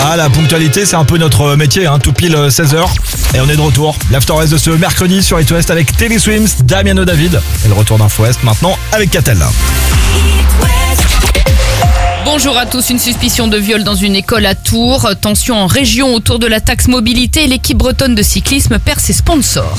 Ah, la ponctualité, c'est un peu notre métier, tout pile 16h. Et on est de retour. L'After West de ce mercredi sur It West avec Telly Swims, Damiano David. Et le retour d'Info West maintenant avec Catel. Bonjour à tous, une suspicion de viol dans une école à Tours. Tension en région autour de la taxe mobilité. L'équipe bretonne de cyclisme perd ses sponsors.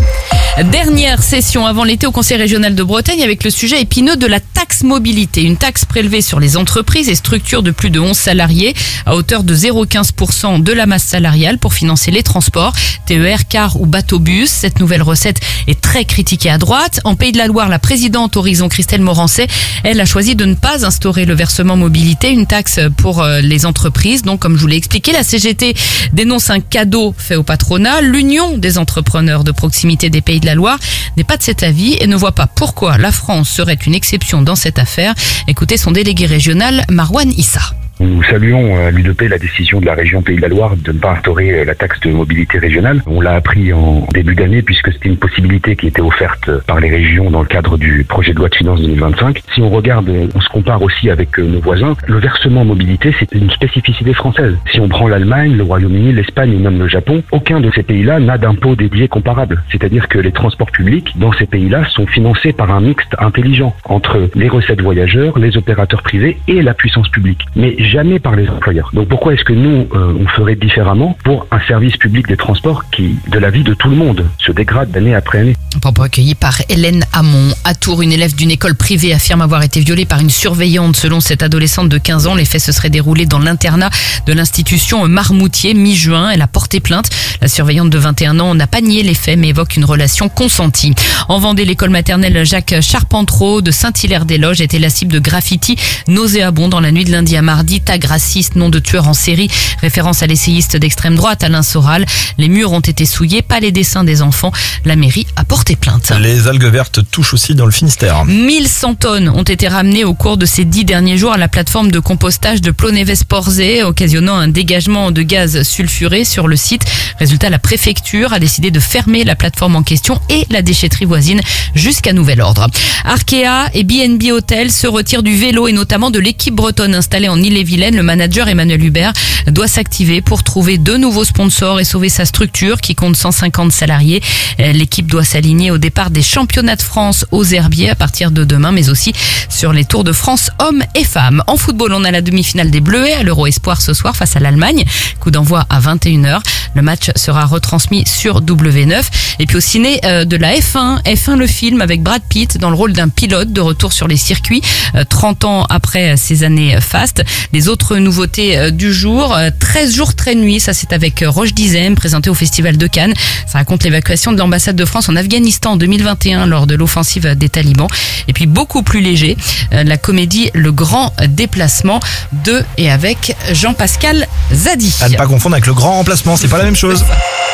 Dernière session avant l'été au Conseil régional de Bretagne avec le sujet épineux de la taxe mobilité. Une taxe prélevée sur les entreprises et structures de plus de 11 salariés à hauteur de 0,15% de la masse salariale pour financer les transports, TER, car ou bateau-bus. Cette nouvelle recette est très critiquée à droite. En Pays de la Loire, la présidente Horizon Christelle Morancet, elle a choisi de ne pas instaurer le versement mobilité, une taxe pour les entreprises. Donc, comme je vous l'ai expliqué, la CGT dénonce un cadeau fait au patronat. L'Union des entrepreneurs de proximité des Pays de la Loire n'est pas de cet avis et ne voit pas pourquoi la France serait une exception dans cette affaire. Écoutez son délégué régional, Marwan Issa. Nous saluons à l'UDP la décision de la région Pays de la Loire de ne pas instaurer la taxe de mobilité régionale. On l'a appris en début d'année puisque c'était une possibilité qui était offerte par les régions dans le cadre du projet de loi de finances 2025. Si on regarde, on se compare aussi avec nos voisins, le versement mobilité c'est une spécificité française. Si on prend l'Allemagne, le Royaume-Uni, l'Espagne ou même le Japon, aucun de ces pays-là n'a d'impôt dédié comparable. C'est-à-dire que les transports publics dans ces pays-là sont financés par un mixte intelligent entre les recettes voyageurs, les opérateurs privés et la puissance publique. Mais jamais par les employeurs. Donc pourquoi est-ce que nous, on ferait différemment pour un service public des transports qui, de la vie de tout le monde, se dégrade d'année après année? Propos recueillis par Hélène Hamon. À Tours, une élève d'une école privée affirme avoir été violée par une surveillante. Selon cette adolescente de 15 ans, les faits se seraient déroulés dans l'internat de l'institution Marmoutier, mi-juin. Elle a porté plainte. La surveillante de 21 ans n'a pas nié les faits, mais évoque une relation consentie. En Vendée, l'école maternelle Jacques Charpentreau de Saint-Hilaire-des-Loges était la cible de graffitis nauséabonds dans la nuit de lundi à mardi. Tag raciste, nom de tueur en série, référence à l'essayiste d'extrême droite Alain Soral. Les murs ont été souillés, pas les dessins des enfants. La mairie a porté plainte. Les algues vertes touchent aussi dans le Finistère. 1100 tonnes ont été ramenées au cours de ces 10 derniers jours à la plateforme de compostage de Plonévez-Porzay, occasionnant un dégagement de gaz sulfuré sur le site. Résultat, la préfecture a décidé de fermer la plateforme en question et la déchetterie voisine jusqu'à nouvel ordre. Arkea et B&B Hotel se retirent du vélo et notamment de l'équipe bretonne installée en Ille-et-Vilaine. Le manager Emmanuel Hubert doit s'activer pour trouver de nouveaux sponsors et sauver sa structure qui compte 150 salariés. L'équipe doit s'aligner au départ des championnats de France aux herbiers à partir de demain, mais aussi sur les Tours de France hommes et femmes. En football, on a la demi-finale des Bleuets à l'Euro Espoir ce soir face à l'Allemagne. Coup d'envoi à 21h. Le match sera retransmis sur W9. Et puis au ciné de la F1 le film avec Brad Pitt dans le rôle d'un pilote de retour sur les circuits 30 ans après ces années fastes. Les autres nouveautés du jour, 13 jours, 13 nuits, ça c'est avec Roche Dizem, présenté au Festival de Cannes. Ça raconte l'évacuation de l'ambassade de France en Afghanistan en 2021 lors de l'offensive des talibans. Et puis beaucoup plus léger, la comédie Le Grand Déplacement de et avec Jean-Pascal Zadi. À ne pas confondre avec Le Grand Remplacement, c'est pas la même chose.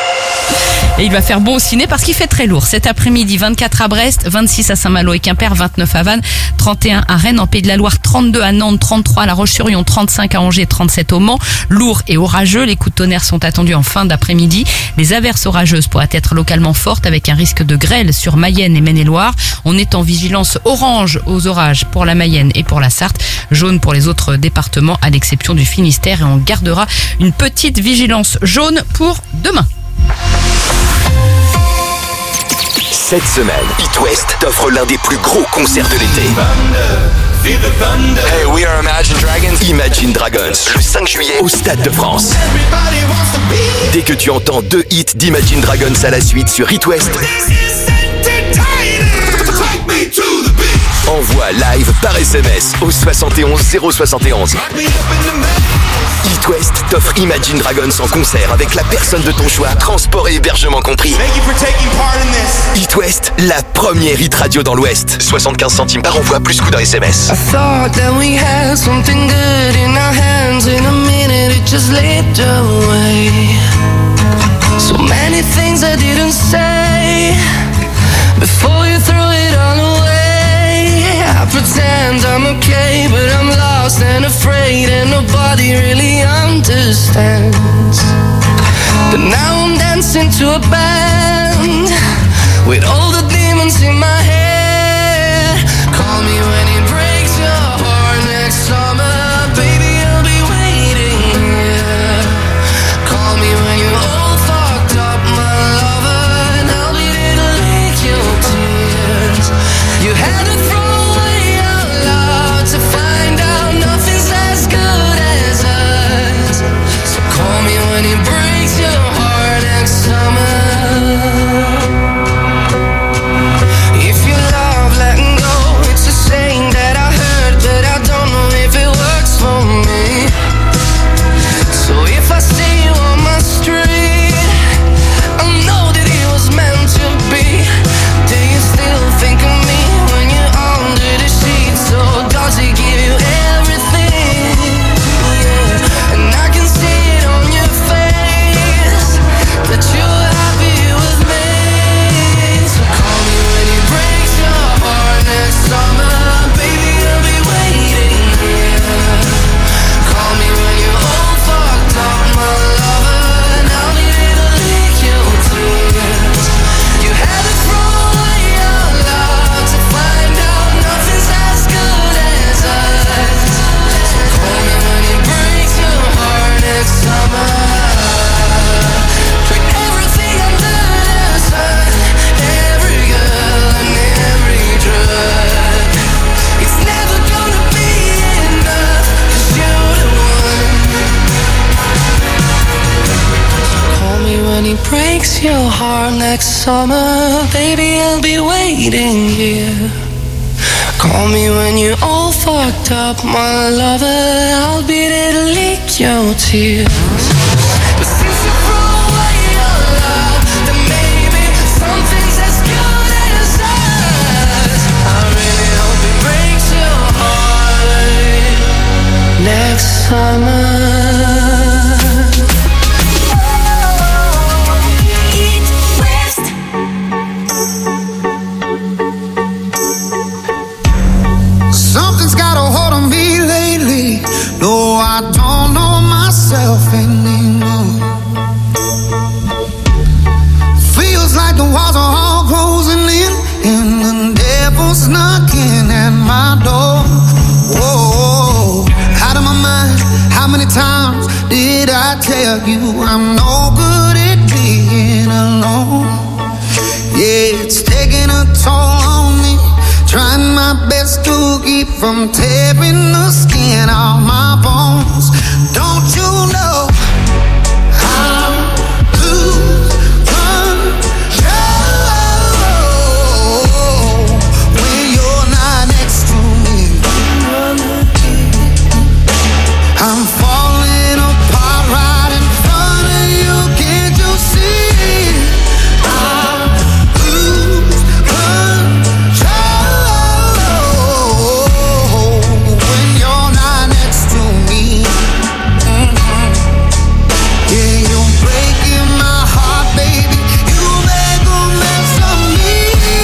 Et il va faire beau au ciné parce qu'il fait très lourd. Cet après-midi, 24 à Brest, 26 à Saint-Malo et Quimper, 29 à Vannes, 31 à Rennes, en Pays de la Loire, 32 à Nantes, 33 à La Roche-sur-Yon, 35 à Angers, 37 au Mans. Lourd et orageux, les coups de tonnerre sont attendus en fin d'après-midi. Les averses orageuses pourraient être localement fortes avec un risque de grêle sur Mayenne et Maine-et-Loire. On est en vigilance orange aux orages pour la Mayenne et pour la Sarthe, jaune pour les autres départements à l'exception du Finistère et on gardera une petite vigilance jaune pour demain. Cette semaine, It West t'offre l'un des plus gros concerts de l'été. Hey, we are Imagine Dragons. Imagine Dragons, le 5 juillet au Stade de France. Dès que tu entends 2 hits d'Imagine Dragons à la suite sur It West, envoie live par SMS au 71 071. It West t'offre Imagine Dragons en concert avec la personne de ton choix, transport et hébergement compris. It West, la première hit radio dans l'Ouest. 75 centimes par envoi plus coût d'un SMS. So many things I didn't say before you threw it all away. I pretend I'm okay, but I'm lost and afraid, and nobody really understands. But now I'm dancing to a band with all the demons in my head. Call me when it breaks your heart next summer, baby, I'll be waiting here. breaks your heart next summer, baby, I'll be waiting here. Call me when you're all fucked up, my lover, I'll be there to lick your tears. But since you threw away your love, then maybe something's as good as us. I really hope it breaks your heart next summer. Something's got a hold on me lately. No, I don't know myself anymore. Feels like the walls are all closing in, and the devil's knocking at my door. Whoa, out of my mind. How many times did I tell you I'm no good at being alone? Yeah, it's taking a toll on me. Trying my best to keep from tearing the skin off my bones. Don't you know I'm lose control when you're not next to me? I'm falling apart right in front of you. Can't you see? I lose control when you're not next to me. Yeah, you're breaking my heart, baby. You make a mess of me.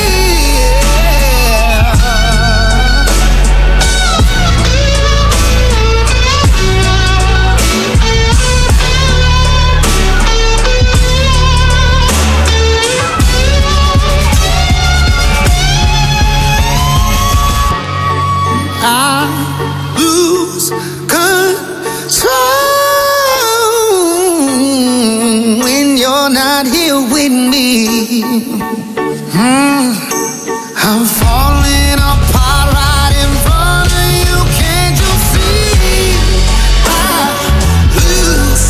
I lose control when you're not here with me. I'm falling apart right in front of you. Can't you see? I lose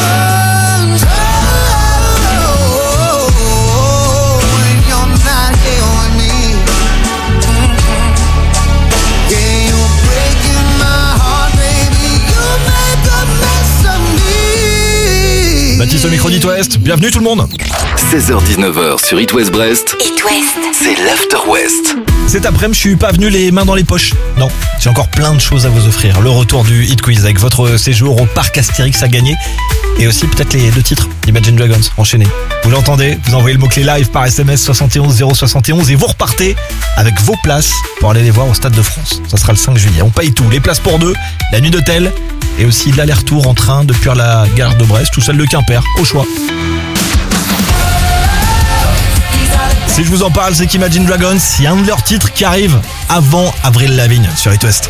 control when you're not here with me. Yeah, you're breaking my heart, baby. You make a mess of me. Baptiste au micro d'It West, bienvenue tout le monde. 16h-19h sur It West Brest, It West. c'est l'After West. Cet après-midi, je suis pas venu les mains dans les poches. Non, j'ai encore plein de choses à vous offrir. Le retour du Hit Quiz avec votre séjour au parc Astérix à gagner. Et aussi peut-être les 2 titres d'Imagine Dragons enchaînés. Vous l'entendez, vous envoyez le mot-clé live par SMS 71 071 et vous repartez avec vos places pour aller les voir au Stade de France. Ça sera le 5 juillet. On paye tout, les places pour 2, la nuit d'hôtel et aussi l'aller-retour en train depuis la gare de Brest ou celle de Quimper, au choix. Si je vous en parle, c'est qu'Imagine Dragons, il y a un de leurs titres qui arrive avant Avril Lavigne sur It West.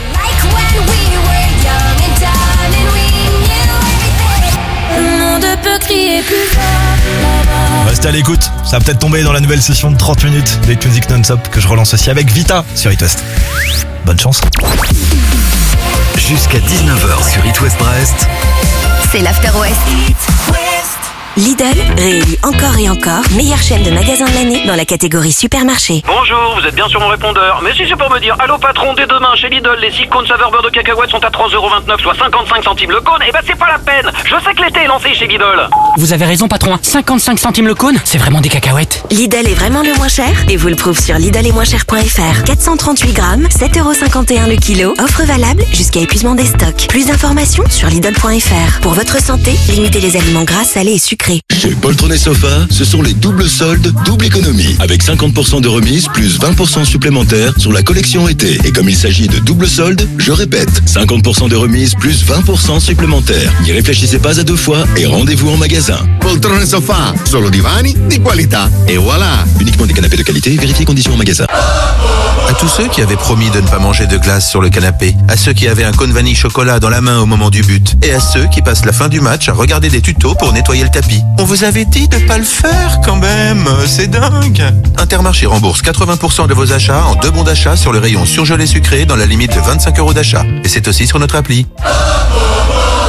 Le monde peut crier plus fort là-bas. Restez à l'écoute, ça va peut-être tomber dans la nouvelle session de 30 minutes des Music Non-Stop que je relance aussi avec Vita sur It West. Bonne chance. Jusqu'à 19h sur It West Brest, C'est l'After West. Lidl réélu encore et encore meilleure chaîne de magasins de l'année dans la catégorie supermarché. Bonjour, vous êtes bien sur mon répondeur. Mais si c'est pour me dire, allô patron, dès demain chez Lidl, les 6 cônes saveur beurre de cacahuètes sont à 3,29€, soit 55 centimes le cône, et bah c'est pas la peine. Je sais que l'été est lancé chez Lidl. Vous avez raison patron, 55 centimes le cône, c'est vraiment des cacahuètes. Lidl est vraiment le moins cher et vous le prouve sur lidlesetmoincher.fr. 438 grammes, 7,51€ le kilo. Offre valable jusqu'à épuisement des stocks. Plus d'informations sur lidl.fr. Pour votre santé, limitez les aliments gras, salés et sucrés. Chez Poltron Sofa, ce sont les doubles soldes, double économie. Avec 50% de remise plus 20% supplémentaires sur la collection été. Et comme il s'agit de double soldes, je répète, 50% de remise plus 20% supplémentaires. N'y réfléchissez pas à 2 fois et rendez-vous en magasin. Poltrone Sofa, solo divani di qualità. Et voilà. Uniquement des canapés de qualité, vérifiez conditions en magasin. À tous ceux qui avaient promis de ne pas manger de glace sur le canapé, à ceux qui avaient un cône vanille chocolat dans la main au moment du but, et à ceux qui passent la fin du match à regarder des tutos pour nettoyer le tapis. On vous avait dit de pas le faire quand même, c'est dingue. Intermarché rembourse 80% de vos achats en 2 bons d'achat sur le rayon surgelé sucré dans la limite de 25€ d'achat. Et c'est aussi sur notre appli.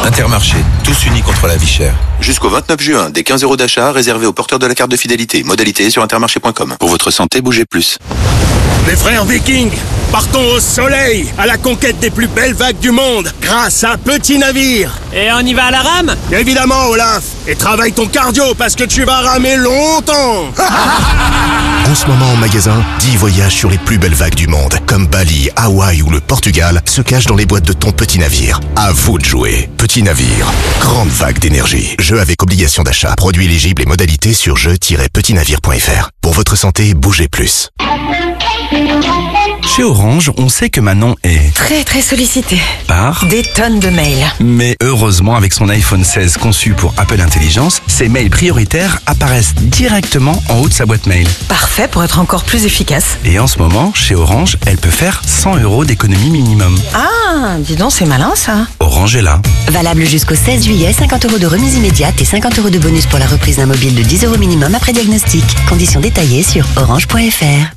Intermarché, tous unis contre la vie chère. Jusqu'au 29 juin, des 15 € d'achat réservés aux porteurs de la carte de fidélité. Modalité sur intermarché.com. Pour votre santé, bougez plus. Les frères Vikings, partons au soleil, à la conquête des plus belles vagues du monde, grâce à un petit navire. Et on y va à la rame? Évidemment, Olaf. Et travaille ton cardio, parce que tu vas ramer longtemps. En ce moment en magasin, 10 voyages sur les plus belles vagues du monde, comme Bali, Hawaï ou le Portugal, se cachent dans les boîtes de ton petit navire. À vous de jouer. Petit navire, grande vague d'énergie. Jeu avec obligation d'achat. Produit éligible et modalités sur jeu-petitnavire.fr. Pour votre santé, bougez plus. Chez Orange, on sait que Manon est très sollicité par des tonnes de mails. Mais heureusement, avec son iPhone 16 conçu pour Apple Intelligence, ses mails prioritaires apparaissent directement en haut de sa boîte mail. Parfait pour être encore plus efficace. Et en ce moment, chez Orange, elle peut faire 100 € d'économie minimum. Ah, dis donc, c'est malin ça. Orange est là. Valable jusqu'au 16 juillet, 50 € de remise immédiate et 50 € de bonus pour la reprise d'un mobile de 10 € minimum après diagnostic. Conditions détaillées sur orange.fr.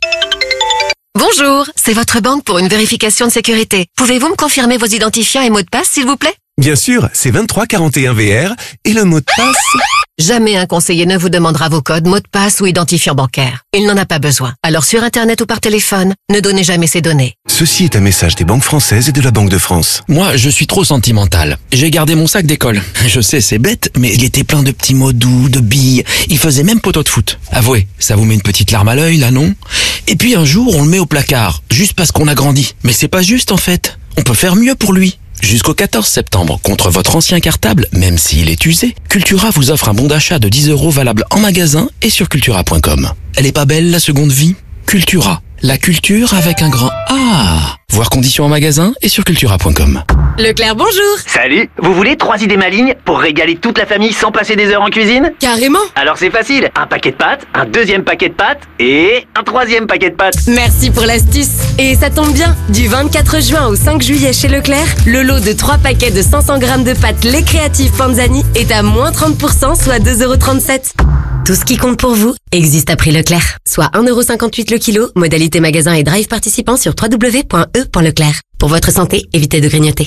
Bonjour, c'est votre banque pour une vérification de sécurité. Pouvez-vous me confirmer vos identifiants et mots de passe, s'il vous plaît? Bien sûr, c'est 2341VR et le mot de passe... Jamais un conseiller ne vous demandera vos codes, mots de passe ou identifiants bancaires. Il n'en a pas besoin. Alors sur Internet ou par téléphone, ne donnez jamais ces données. Ceci est un message des banques françaises et de la Banque de France. Moi, je suis trop sentimental. J'ai gardé mon sac d'école. Je sais, c'est bête, mais il était plein de petits mots doux, de billes. Il faisait même poteau de foot. Avouez, ça vous met une petite larme à l'œil, là, non? Et puis un jour, on le met au placard, juste parce qu'on a grandi. Mais c'est pas juste, en fait. On peut faire mieux pour lui. Jusqu'au 14 septembre, contre votre ancien cartable, même s'il est usé, Cultura vous offre un bon d'achat de 10 € valable en magasin et sur cultura.com. Elle est pas belle, la seconde vie? Cultura. La culture avec un grand A. Voir conditions en magasin et sur cultura.com. Leclerc, bonjour. Salut, vous voulez 3 idées malignes pour régaler toute la famille sans passer des heures en cuisine? Carrément. Alors c'est facile, un paquet de pâtes, un deuxième paquet de pâtes et un troisième paquet de pâtes. Merci pour l'astuce. Et ça tombe bien, du 24 juin au 5 juillet chez Leclerc, le lot de 3 paquets de 500 grammes de pâtes Les Créatives Panzani est à moins 30%, soit 2,37 €. Tout ce qui compte pour vous existe à prix Leclerc, soit 1,58 € le kilo, modalité magasin et drive participant sur www.e.leclerc. Pour votre santé, évitez de grignoter.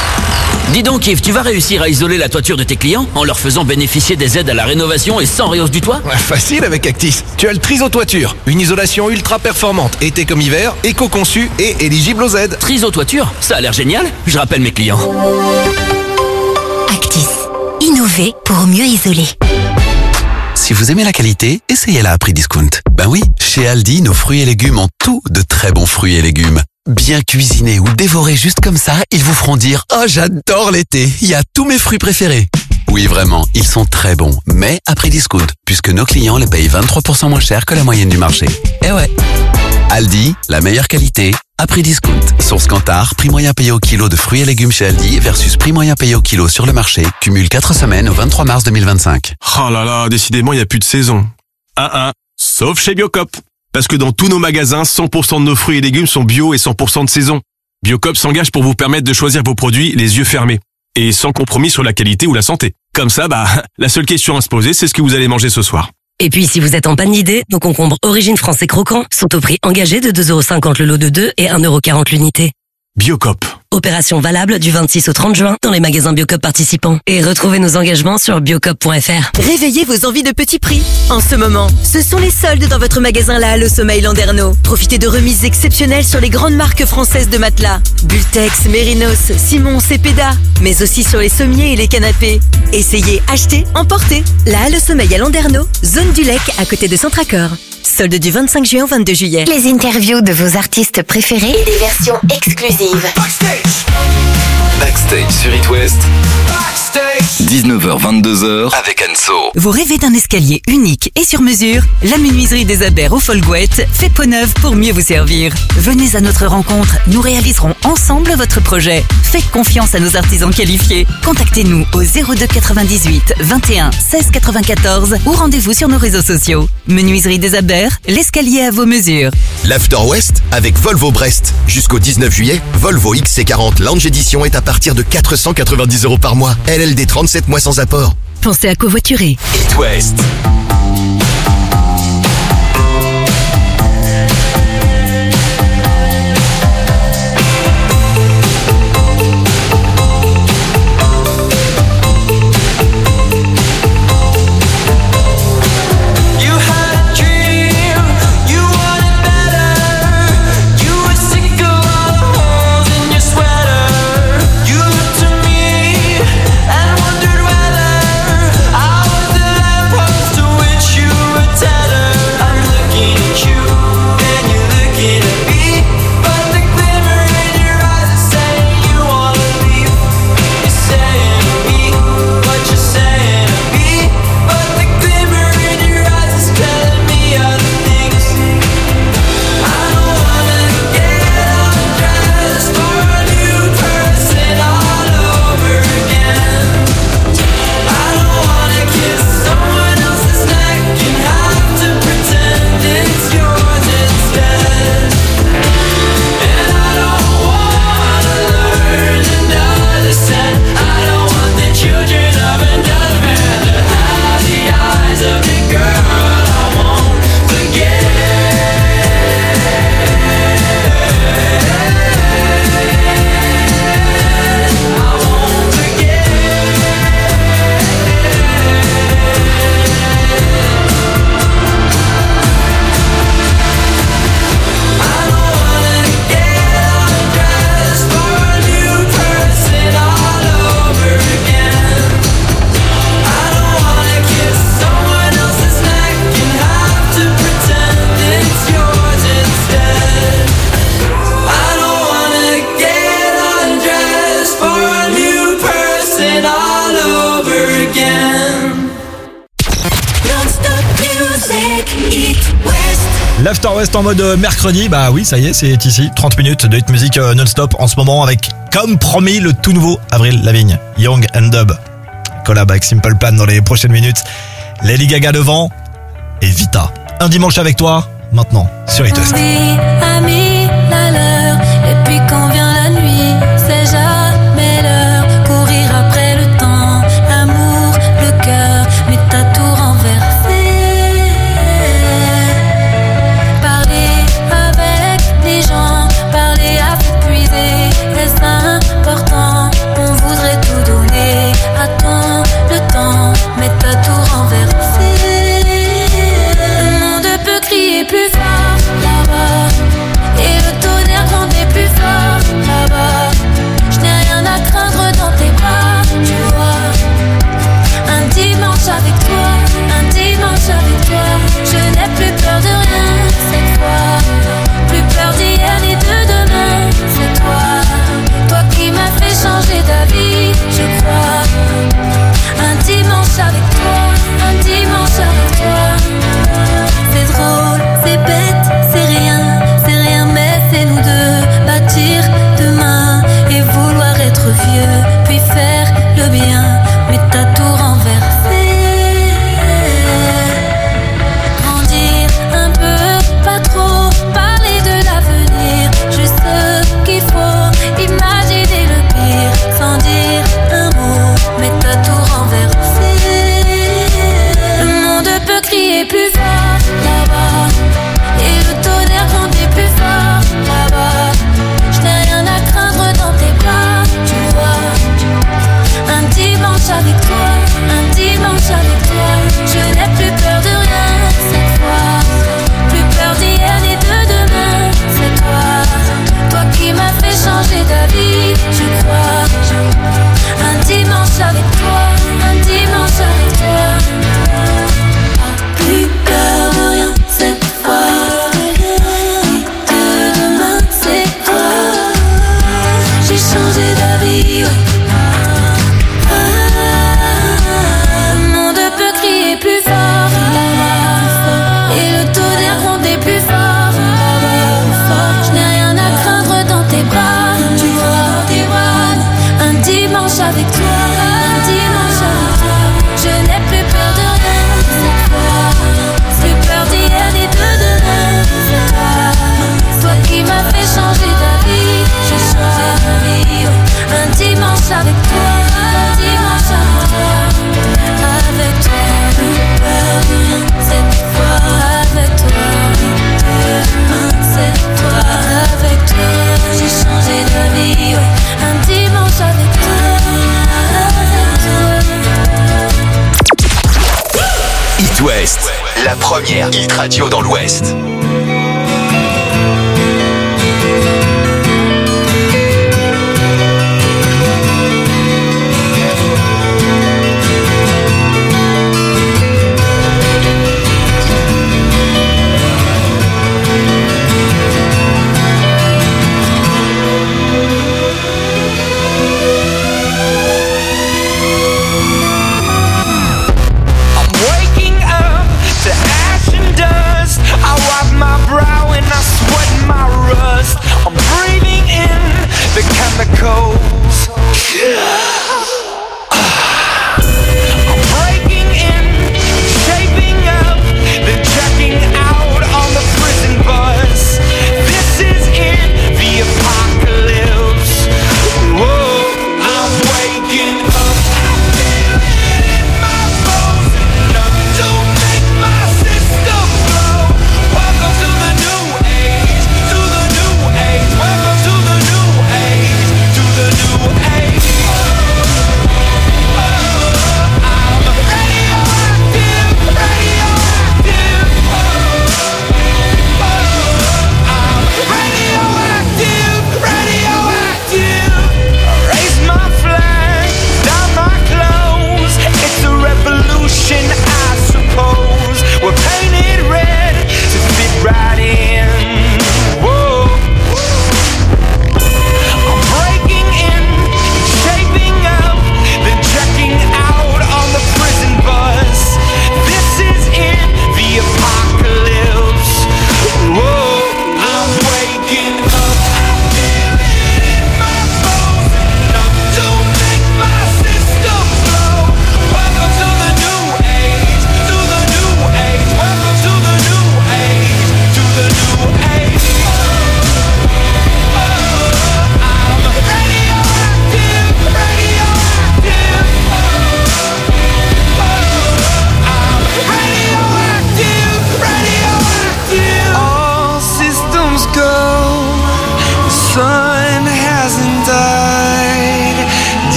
Dis donc Yves, tu vas réussir à isoler la toiture de tes clients en leur faisant bénéficier des aides à la rénovation et sans réhausse du toit? Facile avec Actis. Tu as le Triso Toiture, une isolation ultra performante, été comme hiver, éco-conçue et éligible aux aides. Triso Toiture, ça a l'air génial. Je rappelle mes clients. Actis. Innover pour mieux isoler. Si vous aimez la qualité, essayez-la à prix discount. Ben oui, chez Aldi, nos fruits et légumes ont tout de très bons fruits et légumes. Bien cuisinés ou dévorés juste comme ça, ils vous feront dire « Oh, j'adore l'été, il y a tous mes fruits préférés ». Oui, vraiment, ils sont très bons, mais à prix discount, puisque nos clients les payent 23% moins cher que la moyenne du marché. Eh ouais. Aldi, la meilleure qualité, à prix discount. Source Kantar, prix moyen payé au kilo de fruits et légumes chez Aldi versus prix moyen payé au kilo sur le marché, cumule 4 semaines au 23 mars 2025. Oh là là, décidément, il n'y a plus de saison. Sauf chez Biocop. Parce que dans tous nos magasins, 100% de nos fruits et légumes sont bio et 100% de saison. Biocop s'engage pour vous permettre de choisir vos produits les yeux fermés. Et sans compromis sur la qualité ou la santé. Comme ça, la seule question à se poser, c'est ce que vous allez manger ce soir. Et puis, si vous êtes en panne d'idées, nos concombres Origine Français croquants sont au prix engagé de 2,50 € le lot de 2 et 1,40 € l'unité. Biocop. Opération valable du 26 au 30 juin dans les magasins Biocop participants. Et retrouvez nos engagements sur biocop.fr. Réveillez vos envies de petits prix. En ce moment, ce sont les soldes dans votre magasin La Halle au Sommeil Landerneau. Profitez de remises exceptionnelles sur les grandes marques françaises de matelas. Bultex, Mérinos, Simon, Cepeda. Mais aussi sur les sommiers et les canapés. Essayez, achetez, emportez. La Halle au Sommeil à Landerneau, zone du Lec à côté de Centracor. Solde du 25 juin au 22 juillet. Les interviews de vos artistes préférés et des versions exclusives. Backstage sur It West. 19h-22h avec Anso. Vous rêvez d'un escalier unique et sur mesure? La menuiserie des Abers au Folgouette fait peau neuve pour mieux vous servir. Venez à notre rencontre, nous réaliserons ensemble votre projet. Faites confiance à nos artisans qualifiés. Contactez-nous au 02 98 21 16 94 ou rendez-vous sur nos réseaux sociaux. Menuiserie des Abers, l'escalier à vos mesures. L'After West avec Volvo Brest. Jusqu'au 19 juillet, Volvo XC40 Lounge Edition est à partir de 490 € par mois. LLD 37 mois sans apport. Pensez à covoiturer. It West. l'After West en mode mercredi. Bah oui, ça y est, c'est ici. 30 minutes de hit music non-stop en ce moment avec, comme promis, le tout nouveau Avril Lavigne, Young and Dub. Collab avec Simple Plan dans les prochaines minutes. Lady Gaga devant et Vita. Un dimanche avec toi, maintenant, sur It West. Ami, la leur, et puis quand vient la nuit, c'est jamais l'heure. Courir après le temps, l'amour, le cœur, mais t'as tout renversé. Parler avec les gens, parler à s'épuiser, est-ce important? On voudrait tout donner, attends le temps, mais t'as tout renversé. Le monde peut crier plus fort là-bas, et le tonnerre grondait plus fort là-bas. Je n'ai rien à craindre dans tes bras, tu vois. Un dimanche avec toi, un dimanche avec toi. Je n'ai plus peur de rien cette fois, plus peur d'hier ni de demain. C'est toi, toi qui m'as fait changer d'avis, je crois. Un dimanche avec toi, un dimanche avec toi. C'est drôle, c'est bête, c'est rien, mais c'est nous deux. Bâtir demain et vouloir être vieux, puis faire le bien, mais t'as tout renversé. Grandir un peu, pas trop, parler de l'avenir, juste ce qu'il faut, imaginer le pire, sans dire un mot, mais t'as tout renversé. Le monde peut crier plus fort là-bas, et le tonnerre grondait plus fort là-bas. Je n'ai rien à craindre dans tes bras, tu vois. Un dimanche avec toi, un dimanche avec toi. Je n'ai plus peur de rien cette fois, plus peur d'hier ni de demain. C'est toi, toi qui m'as fait changer d'avis, je crois. Un dimanche avec toi, un dimanche avec toi. Plus peur de rien cette fois, ni de demain, c'est toi. J'ai changé d'avis, ouais. Le monde peut crier plus fort là-bas, et le tonnerre gronder plus fort là-bas. Je n'ai rien à craindre dans tes bras, tu vois. Un dimanche avec toi, un dimanche avec toi. Je n'ai plus peur de rien cette fois, plus peur d'hier ni de demain. C'est toi, toi qui m'as fait changer d'avis, j'ai changé d'avis, ouais. Un dimanche avec toi, un dimanche avec toi. Avec toi, plus peur de rien cette fois. Avec toi, c'est toi. Avec toi, j'ai changé d'avis, ouais. Un dimanche avec toi. It West, la première hit radio dans l'Ouest. I'm waking up to ash and dust. I wipe my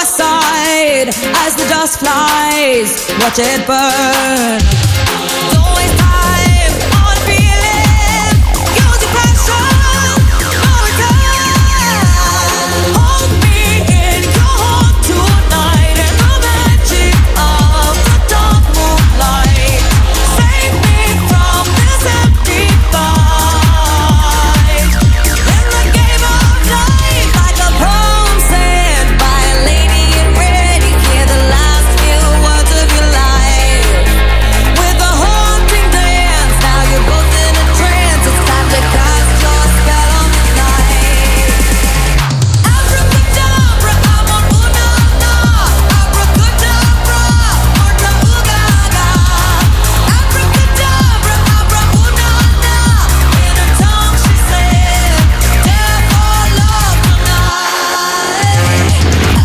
west side as the dust flies. Watch it burn. Don't waste time on feeling. Use your passion. No return. Hold me in your heart tonight in the magic of the dark moonlight. Save me from this empty fight. In the game of life, like a poem sent by a lady in red, you hear the last few words of your life. With a haunting dance, now you're both in a trance. It's time to cast your spell on the night. Abracadabra, I'm on ooh-na-na. Abracadabra, ooh-na-ooh-ga-ga. Abracadabra, abra-ooh-na-na. In her tongue she said, death or love tonight.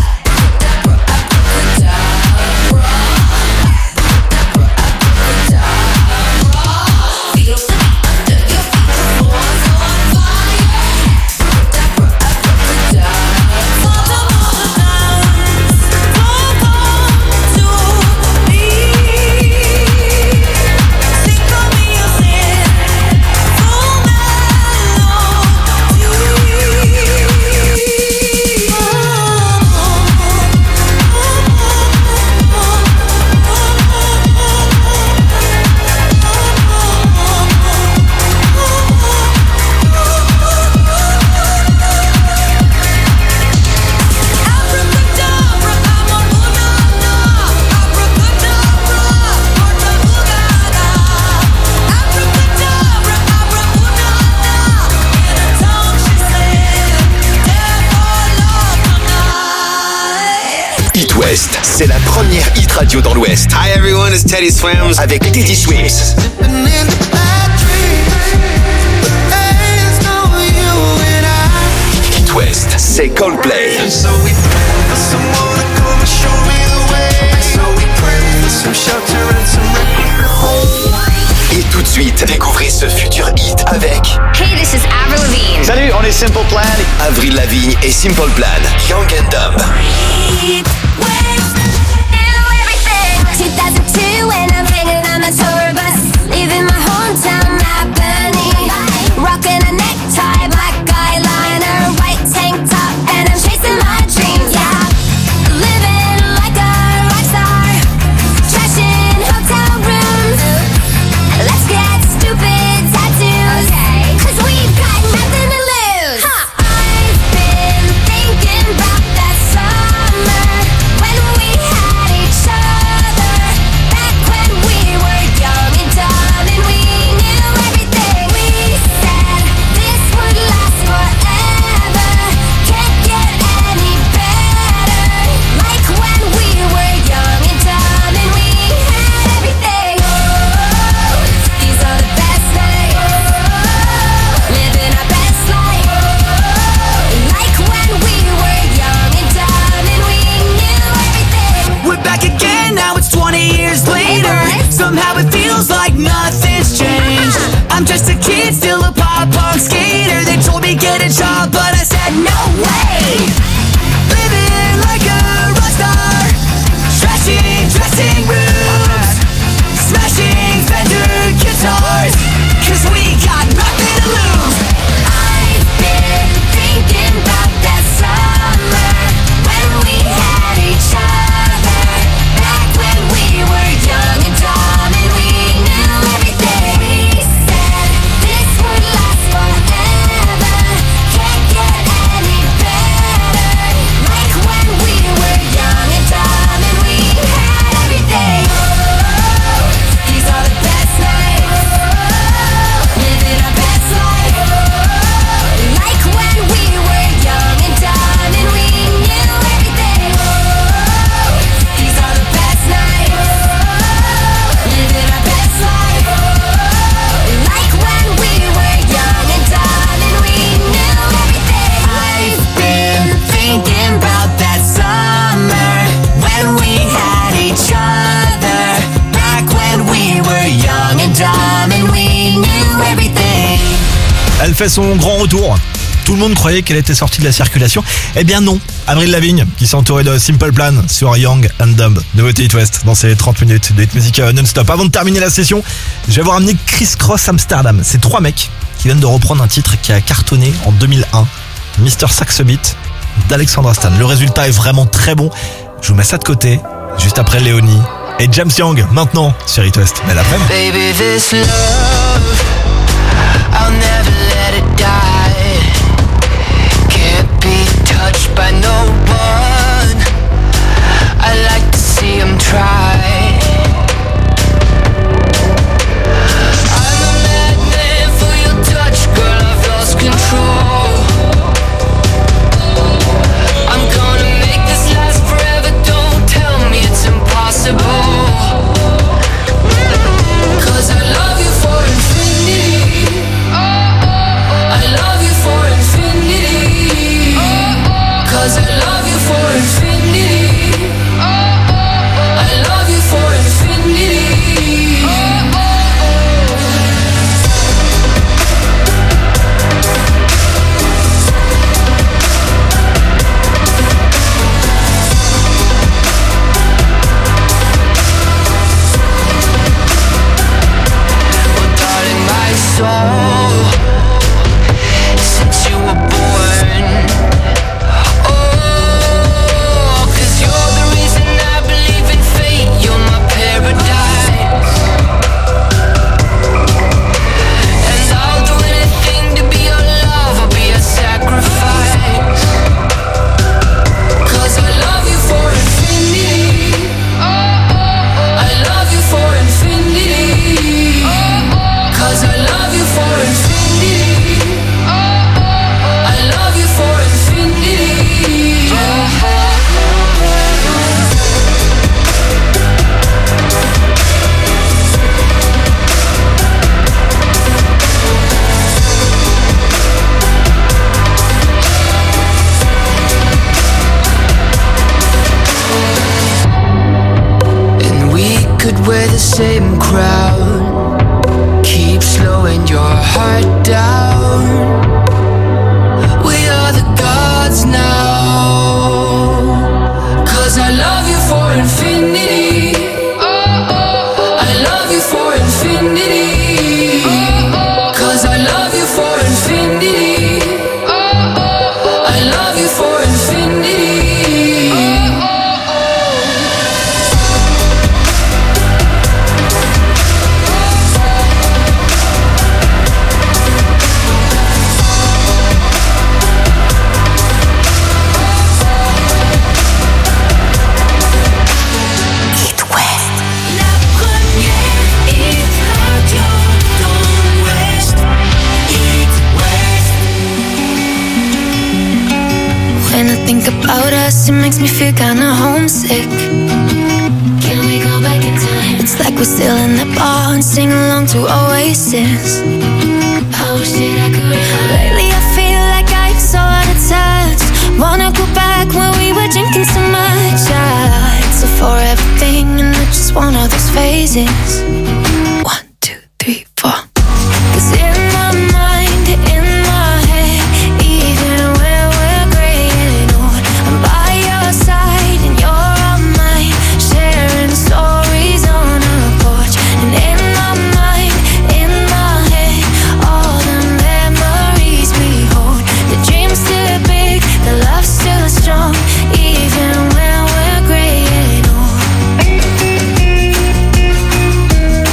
It West, c'est la première hit radio dans l'Ouest. Hi everyone, it's Teddy Swims avec Teddy Swims. It West, c'est Coldplay. Et tout de suite, découvrez ce futur hit avec Hey, this is Avril Lavigne. Salut, on est Simple Plan. Avril Lavigne et Simple Plan. Young and Dumb. 2002 when I'm hanging on my tour bus, leaving my hometown Albany, rocking a necktie, black eyeliner, white tank top, and I'm chasing my dreams. Yeah, living like a rock star, trashing hotel rooms. Let's get stupid tattoos, 'cause we've got nothing to lose. I've been thinking about that summer when we had each other, back when we were young and dumb and we knew everything. We said this would last forever, can't get any better. Like when we were young and dumb and we had everything. Oh, these are the best nights, living our best life. Like when we were young and dumb and we knew everything. We're back again, now it's 20 years later. Somehow it feels like nothing's changed. I'm just a kid, still a pop-punk skater. They told me get a job, but I said no way. Living like a rock star, trashing dressing rooms, smashing Fender guitars, 'cause we got nothing to lose. I've been thinking about that summer when we had each other, back when we were young and dumb and we knew everything. We said this would last forever, can't get any better. Like when we were young and dumb and we had everything. Oh, these are the best nights, living our best life. Like when we were young and dumb and we knew everything. Oh, these are the best nights, living our best life. Like when we were young and dumb and we knew everything. I've been thinking about that summer when we had each other, back when we were young and dumb and we knew everything. Elle fait son grand retour. Tout le monde croyait qu'elle était sortie de la circulation. Eh bien non. Avril Lavigne qui s'est entourée de Simple Plan sur Young and Dumb. Nouveauté It West dans ces 30 minutes de hit musique non-stop. Avant de terminer la session, je vais vous ramener Criss Cross Amsterdam. C'est 3 mecs qui viennent de reprendre un titre qui a cartonné en 2001. Mr. Saxo Beat d'Alexandra Stan. Le résultat est vraiment très bon. Je vous mets ça de côté, juste après Léonie et James Young, maintenant sur It West. Mais après. Baby, this love, I'll never let it die. Can't be touched by no one. I like to see him try. I'm a madman for your touch, girl, I've lost control. I'm gonna make this last forever, don't tell me it's impossible. 'Cause I love you for infinity. I love you for infinity. 'Cause I love you for infinity. I love you for infinity. Soul, since you were born. Oh, 'cause you're the reason I believe in fate. You're my paradise. And I'll do anything to be your love. I'll be a sacrifice. 'Cause I love you for infinity. I love you for infinity. 'Cause I love you for infinity. I love you for infinity. And we could wear the same crown. Keep slowing your heart down. We are the gods now. 'Cause I love you for infinity. I love you for infinity. 'Cause I love you for infinity. I love you for infinity. When I think about us, it makes me feel kinda homesick. Can we go back in time? It's like we're still in the bar and sing along to Oasis. Oh shit, I could. Lately I feel like I'm so out of touch. Wanna go back when we were drinking so much. It's a forever thing and it's just one of those phases. 1, 2, 3, 4. 'Cause in my mind, in my head, even when we're gray and old, I'm by your side and you're on mine, sharing stories on a porch. And in my mind, in my head, all the memories we hold. The dream's still big, the love's still strong, even when we're gray and old.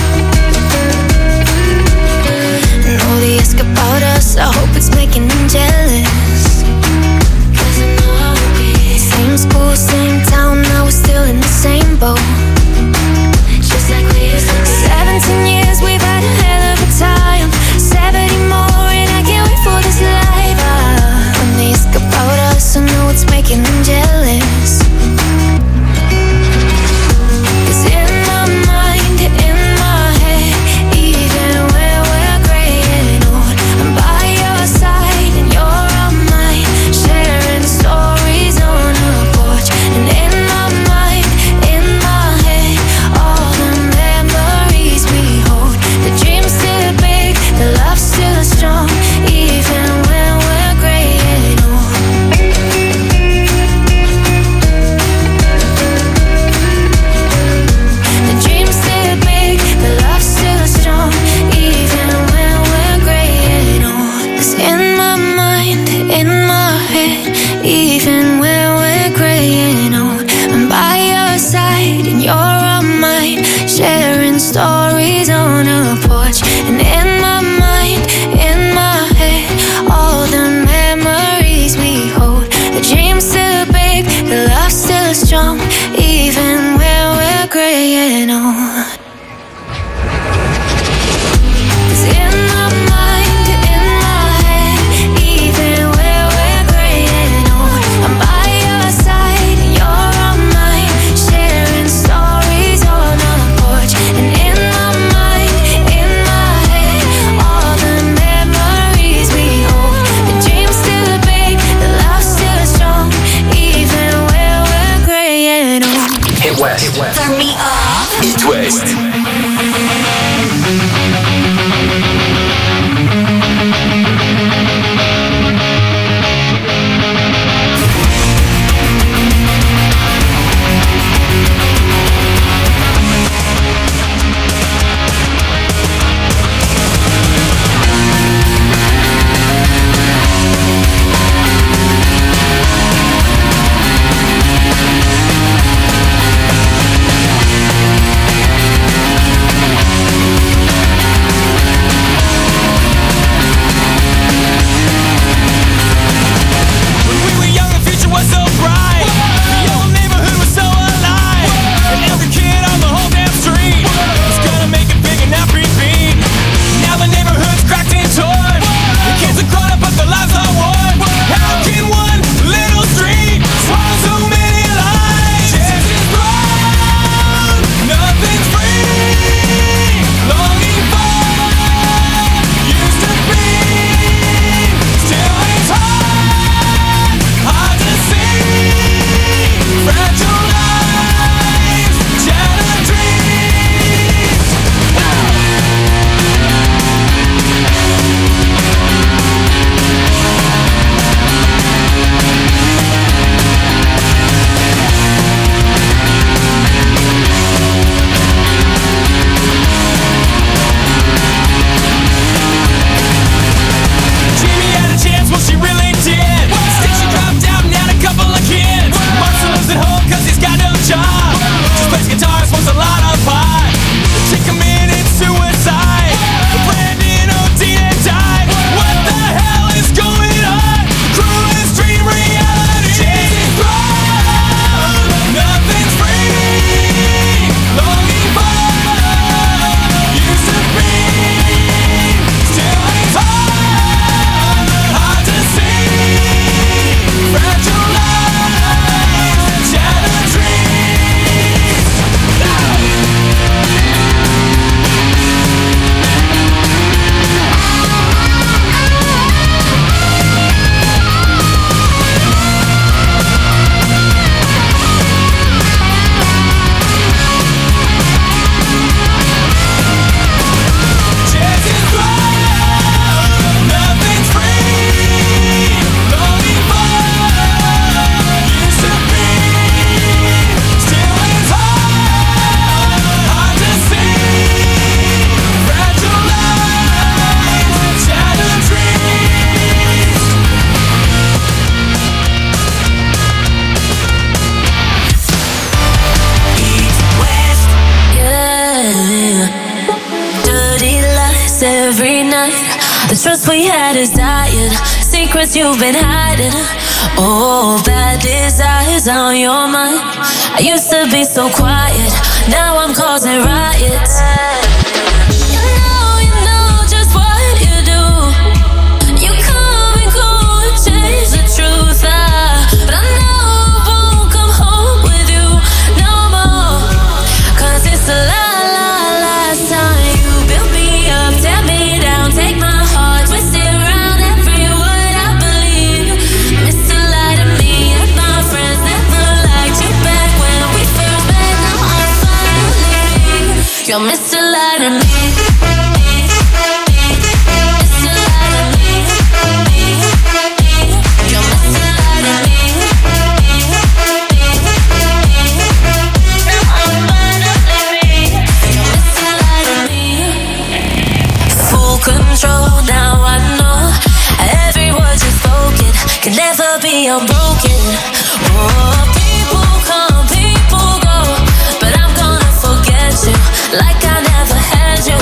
strong, even when we're graying old. Turn me up. It West. The trust we had is dying, secrets you've been hiding. Oh, bad desires on your mind. I used to be so quiet, now I'm causing riots. You know just what you do. You come and go and change the truth. But I know I won't come home with you no more. 'Cause it's the last time you built me up, tear me down, take my heart, twist it around every word I believe. Mr. Lie to me and my friends never liked you back when we first met. Now I'm finally free. You're Mr. Lie to me. Now I know every word you spoken can never be unbroken. Oh, people come, people go, but I'm gonna forget you like I never had you.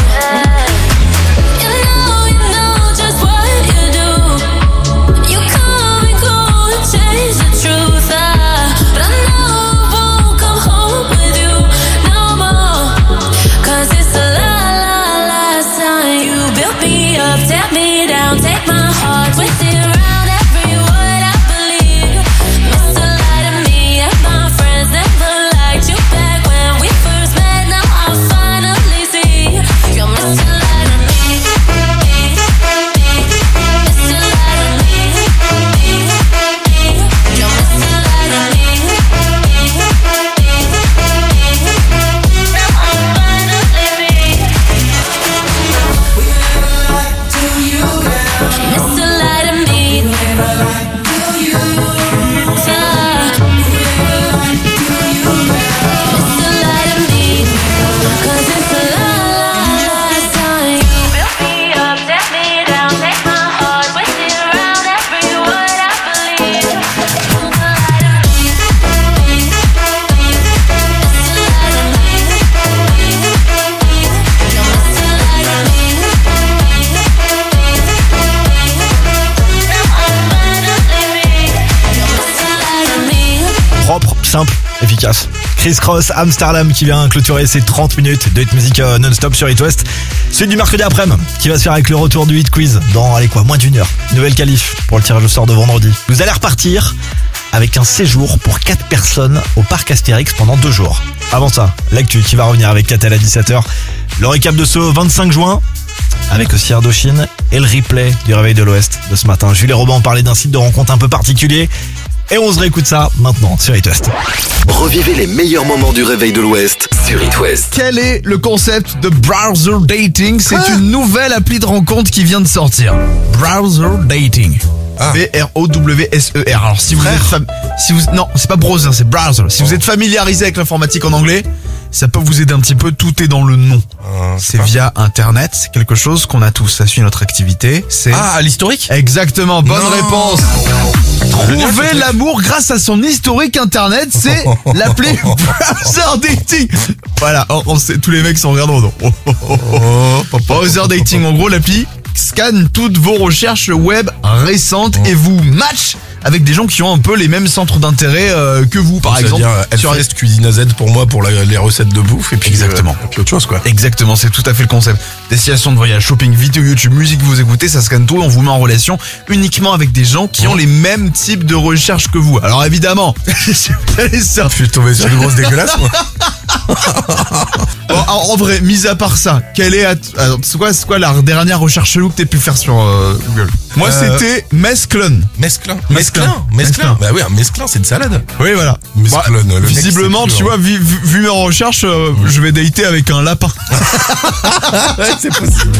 simple, efficace. Chris Cross, Amsterdam qui vient clôturer ses 30 minutes de hit musique non-stop sur It West. Celui du mercredi après-midi qui va se faire avec le retour du hit quiz dans, moins d'une heure. Nouvelle qualif pour le tirage au sort de vendredi. Vous allez repartir avec un séjour pour 4 personnes au parc Astérix pendant 2 jours. Avant ça, l'actu qui va revenir avec Catel à 17h. Le récap de ce 25 juin avec aussi Indochine et le replay du réveil de l'Ouest de ce matin. Jules et Robin ont parlé d'un site de rencontre un peu particulier et on se réécoute ça maintenant sur It West. Revivez les meilleurs moments du réveil de l'Ouest sur It West. Quel est le concept de Browser Dating? C'est une nouvelle appli de rencontre qui vient de sortir. Browser Dating. B-R-O-W-S-E-R. Alors si vous êtes non, c'est pas browser, c'est browser. Si vous êtes familiarisé avec l'informatique en anglais, ça peut vous aider un petit peu, tout est dans le nom. C'est via internet, c'est quelque chose qu'on a tous, ça suit notre activité. C'est l'historique. Exactement, bonne réponse. Trouver l'amour grâce à son historique internet, c'est l'appli Browser Dating. Voilà, on sait, tous les mecs sont regardants. Browser Dating, en gros l'appli scanne toutes vos recherches web récentes et vous match avec des gens qui ont un peu les mêmes centres d'intérêt que vous, par exemple. Sur Hellfest, Cuisine AZ pour moi pour les recettes de bouffe et puis exactement. Puis autre chose quoi. Exactement, c'est tout à fait le concept. Destination de voyage, shopping, vidéo, YouTube, musique, vous écoutez, ça scanne tout et on vous met en relation uniquement avec des gens qui ont les mêmes types de recherches que vous. Alors évidemment, je suis tombé sur une grosse dégueulasse moi. Bon, en vrai, mis à part ça, quelle est c'est quoi la dernière recherche chelou que t'aies pu faire sur Google? Moi c'était mesclun. Mesclin. Bah oui, un mesclin, c'est une salade. Oui, voilà. Mesclun, le visiblement, mec, tu vois, vu mes recherches, je vais dater avec un lapin. Ouais, c'est possible.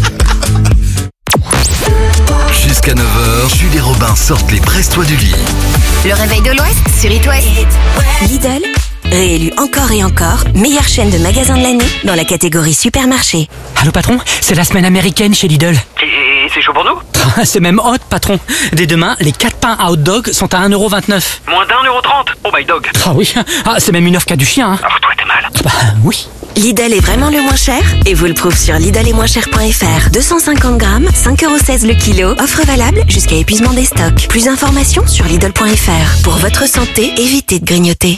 Jusqu'à 9h, Jules et Robin sortent les Brestois du lit. Le réveil de l'Ouest sur It West. Lidl, réélu encore et encore meilleure chaîne de magasins de l'année dans la catégorie supermarché. Allô patron, c'est la semaine américaine chez Lidl. Et c'est chaud pour nous? C'est même hot patron. Dès demain, les 4 pains à hot dog sont à 1,29€. Moins d'1,30€? Oh my dog. Ah oui, c'est même une offre qu'a du chien. Alors toi t'es mal. Bah oui. Lidl est vraiment le moins cher et vous le prouve sur lidl-et-moins-cher.fr. 250 grammes, 5,16€ le kilo. Offre valable jusqu'à épuisement des stocks. Plus d'informations sur lidl.fr. Pour votre santé, évitez de grignoter.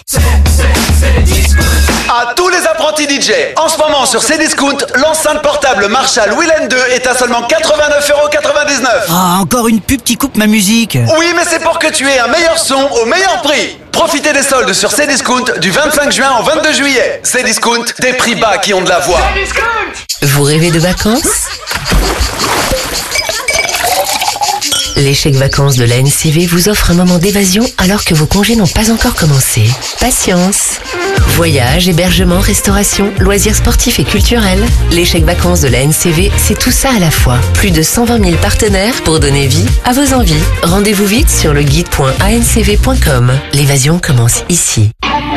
À tous les apprentis DJ, en ce moment sur Cdiscount, l'enceinte portable Marshall Willen 2 est à seulement 89,99€. Ah, encore une pub qui coupe ma musique. Oui, mais c'est pour que tu aies un meilleur son au meilleur prix. Profitez des soldes sur Cdiscount du 25 juin au 22 juillet. Cdiscount, des prix bas qui ont de la voix. Vous rêvez de vacances? Les chèques vacances de la NCV vous offrent un moment d'évasion alors que vos congés n'ont pas encore commencé. Patience. Voyages, hébergement, restauration, loisirs sportifs et culturels. Les chèques vacances de la NCV, c'est tout ça à la fois. Plus de 120 000 partenaires pour donner vie à vos envies. Rendez-vous vite sur le guide.ancv.com. L'évasion commence ici.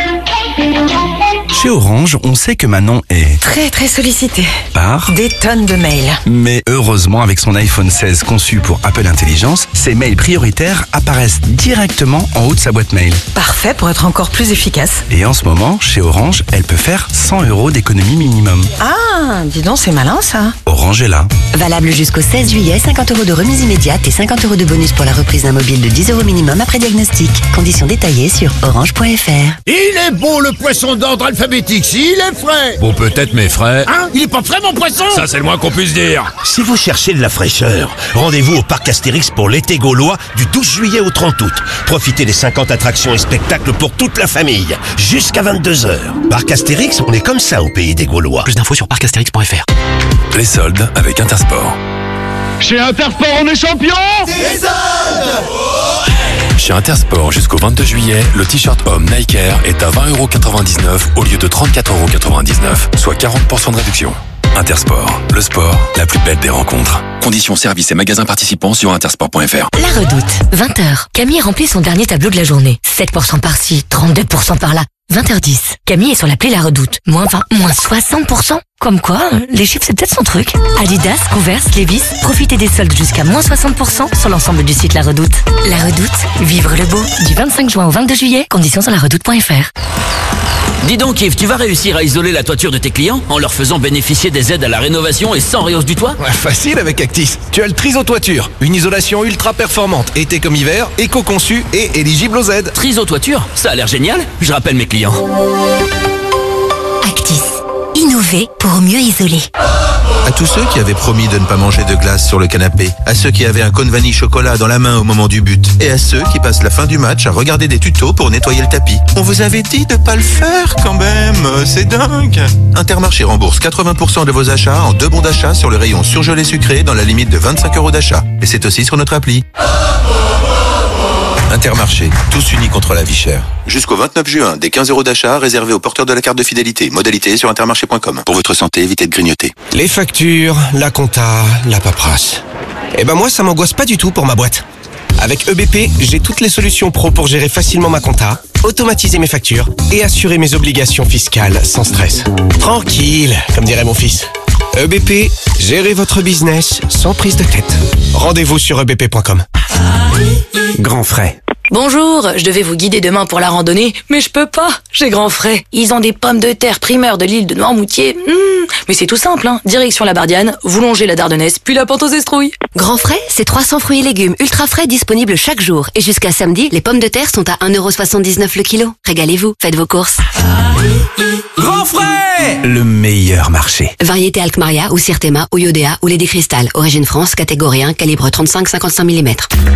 Chez Orange, on sait que Manon est Très sollicité. par Des tonnes de mails. Mais heureusement, avec son iPhone 16 conçu pour Apple Intelligence, ses mails prioritaires apparaissent directement en haut de sa boîte mail. Parfait pour être encore plus efficace. Et en ce moment, chez Orange, elle peut faire 100€ d'économie minimum. Ah, dis donc, c'est malin ça. Orange est là. Valable jusqu'au 16 juillet, 50€ de remise immédiate et 50€ de bonus pour la reprise d'un mobile de 10€ minimum après diagnostic. Conditions détaillées sur orange.fr. Il est bon le poisson d'ordre alphabétique, s'il est frais. Bon, peut-être, mais frais. Hein? Il est pas frais mon poisson? Ça, c'est le moins qu'on puisse dire. Si vous cherchez de la fraîcheur, rendez-vous au parc Astérix pour l'été gaulois du 12 juillet au 30 août. Profitez des 50 attractions et spectacles pour toute la famille, jusqu'à 22h. Parc Astérix, on est comme ça au pays des Gaulois. Plus d'infos sur parcastérix.fr. Les soldes avec Intersport. Chez Intersport, on est champion. Des soldes. Chez Intersport, jusqu'au 22 juillet, le t-shirt homme Nike Air est à 20,99€ au lieu de 34,99€, soit 40% de réduction. Intersport, le sport, la plus belle des rencontres. Conditions, services et magasins participants sur intersport.fr. La Redoute, 20h. Camille remplit son dernier tableau de la journée. 7% par-ci, 32% par-là. 20h10. Camille est sur l'appli La Redoute. Moins 20, moins 60%. Comme quoi, les chiffres c'est peut-être son truc. Adidas, Converse, Levi's, profitez des soldes jusqu'à moins 60% sur l'ensemble du site La Redoute. La Redoute, vivre le beau. Du 25 juin au 22 juillet, conditions sur laredoute.fr. Dis donc Yves, tu vas réussir à isoler la toiture de tes clients en leur faisant bénéficier des aides à la rénovation et sans réhausse du toit? Facile avec Actis. Tu as le Triso Toiture, une isolation ultra performante, été comme hiver, éco-conçue et éligible aux aides. Triso Toiture, ça a l'air génial. Je rappelle mes clients. Actis. Innover pour mieux isoler. À tous ceux qui avaient promis de ne pas manger de glace sur le canapé, à ceux qui avaient un cône vanille chocolat dans la main au moment du but, et à ceux qui passent la fin du match à regarder des tutos pour nettoyer le tapis. On vous avait dit de pas le faire quand même, c'est dingue. Intermarché rembourse 80% de vos achats en 2 bons d'achat sur le rayon surgelé sucré dans la limite de 25 € d'achat. Et c'est aussi sur notre appli. Intermarché, tous unis contre la vie chère. Jusqu'au 29 juin, des 15 € d'achat réservés aux porteurs de la carte de fidélité. Modalité sur intermarché.com. Pour votre santé, évitez de grignoter. Les factures, la compta, la paperasse. Eh ben moi, ça m'angoisse pas du tout pour ma boîte. Avec EBP, j'ai toutes les solutions pro pour gérer facilement ma compta, automatiser mes factures et assurer mes obligations fiscales sans stress. Tranquille, comme dirait mon fils. EBP, gérez votre business sans prise de tête. Rendez-vous sur ebp.com. Grand frais. Bonjour, je devais vous guider demain pour la randonnée, mais je peux pas, j'ai grand frais. Ils ont des pommes de terre primeurs de l'île de Noirmoutier. Mais c'est tout simple, hein. Direction la Bardiane, vous longez la Dardennaise, puis la pente aux Estrouilles. Grand frais, c'est 300 fruits et légumes ultra frais disponibles chaque jour. Et jusqu'à samedi, les pommes de terre sont à 1,79 € le kilo. Régalez-vous, faites vos courses. Grand frais! Le meilleur marché. Variété Alkmaria ou Sirtema ou Iodea ou Lady Crystal. Origine France, catégorie 1, calibre 35-55 mm.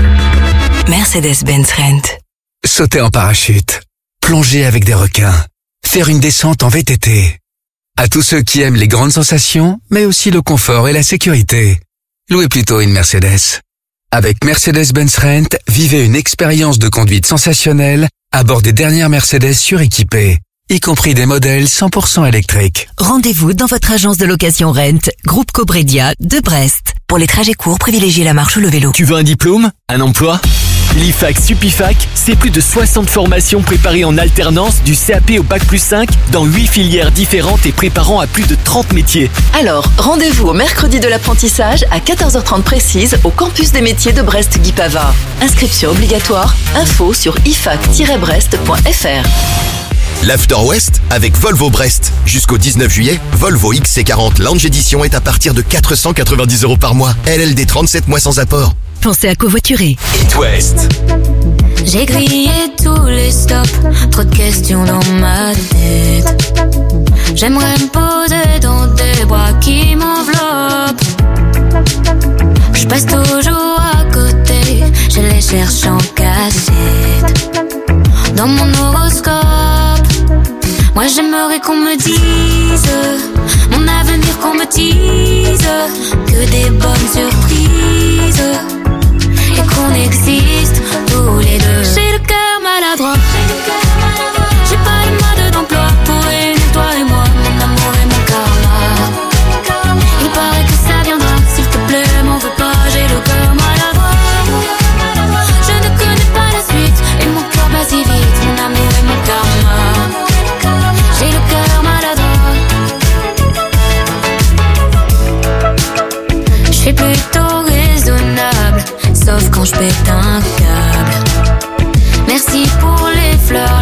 Mercedes-Benz Rent. Sauter en parachute, plonger avec des requins, faire une descente en VTT. À tous ceux qui aiment les grandes sensations, mais aussi le confort et la sécurité, louez plutôt une Mercedes. Avec Mercedes-Benz Rent, vivez une expérience de conduite sensationnelle à bord des dernières Mercedes suréquipées, y compris des modèles 100% électriques. Rendez-vous dans votre agence de location Rent, Groupe Cobredia de Brest. Pour les trajets courts, privilégiez la marche ou le vélo. Tu veux un diplôme? Un emploi? L'IFAC Supifac, c'est plus de 60 formations préparées en alternance du CAP au Bac+5 dans 8 filières différentes et préparant à plus de 30 métiers. Alors, rendez-vous au mercredi de l'apprentissage à 14h30 précise au campus des métiers de Brest-Guipava. Inscription obligatoire, info sur ifac-brest.fr. L'After West avec Volvo Brest. Jusqu'au 19 juillet, Volvo XC40 Lounge Edition est à partir de 490 € par mois. LLD 37 mois sans apport. Pensez à covoiturer. It West. J'ai grillé tous les stops, trop de questions dans ma tête. J'aimerais me poser dans des bras qui m'enveloppent. Je passe toujours à côté, je les cherche en cachette. Dans mon horoscope, moi j'aimerais qu'on me dise mon avenir, qu'on me dise que des bonnes surprises et qu'on existe tous les deux. J'ai le cœur maladroit, j'ai pas le mode d'emploi pour réunir toi et moi, mon amour et mon karma. Il paraît que ça viendra, s'il te plaît m'en veux pas, j'ai le cœur maladroit. Je ne connais pas la suite et mon cœur bat si vite, mon amour et mon karma. J'ai le cœur maladroit. Je suis plutôt raisonnable, sauf quand je pète un câble. Merci pour les fleurs,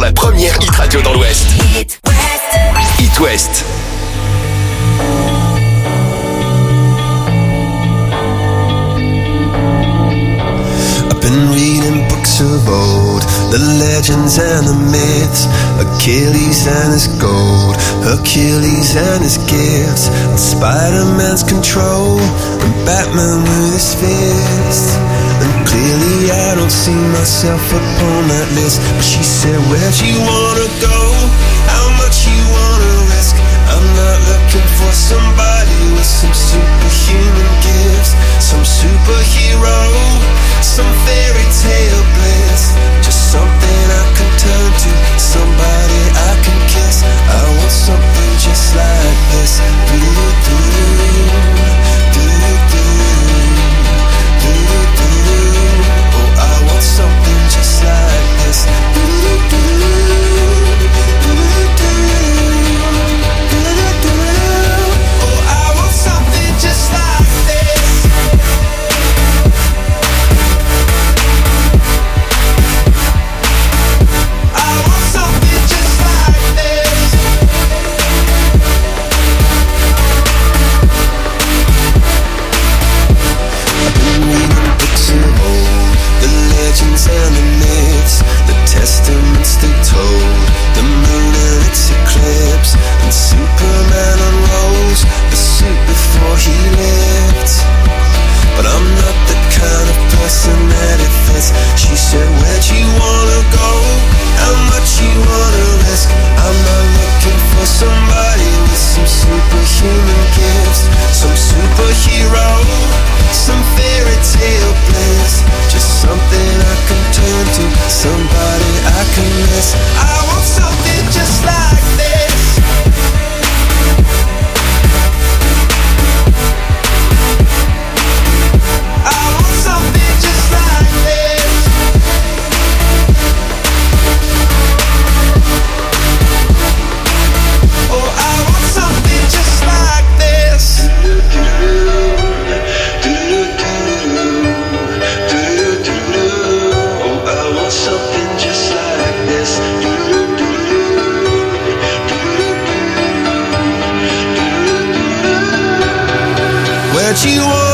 la première hit radio dans l'Ouest. Hit West. Been reading books of old, the legends and the myths, Achilles and his gold, Hercules and his gifts, and Spider-Man's control, and Batman with his fists. And clearly I don't see myself upon that list. But she said, where'd you wanna go? How much you wanna risk? I'm not looking for somebody with some superhuman gifts, some superhero, some fairy tale bliss. Just something I can turn to, somebody I can kiss. I want something just like this. Oh, I want something just like this. Oh, I want something just like this. I want something just like this. I've been reading books of old, the legends and the myths, the testaments they told, the moon and its eclipse, and Superman unrolls the suit before he lived. But I'm not the kind of person that it fits. She said, where'd you wanna go? How much you wanna risk? I'm not looking for somebody with some superhuman gifts, some superhero, some fairy tale bliss. Just something I can turn to, somebody I can miss. I want something just like this. I want something just like this. Oh, I want something just like this. Oh, I want something just like this. Where'd you want?